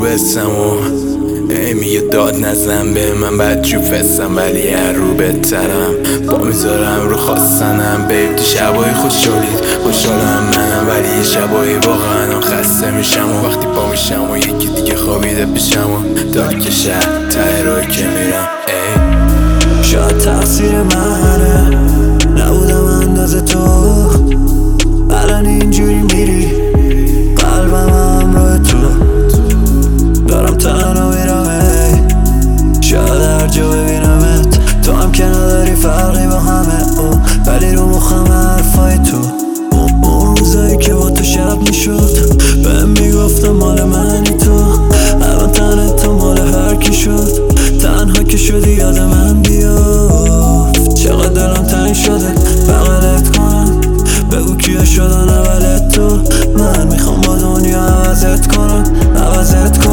بستم و میگه داد نزن به من بدجوب فستم، ولی هر رو بهترم با میذارم رو خواستنم. بیب تو شبای خوشحالم منم، ولی یه شبایی واقعا خسته میشم و وقتی پا میشم و یکی دیگه خوابیده پیشم و دارک شهر ته روی که میرم. شاید تقصیر منه نبودم اندازه تو، الان اینجوری میری قلبم همراه تو، دارم تنها میرم. شاید هر جا ببینمت تو هم که نداری فرقی با همه، ولی رو مخم حرفای تو. اون روزایی که با تو شب میشد بهم میگفتم مال منی تو، الان تنه تو مال هر کی شد، تنها که شدی یاد من بیافت. چقدر دلم تنگ شده بغلت کنم، بگو کیا شدن اولت تو، من میخوام با دنیا عوضت کنم.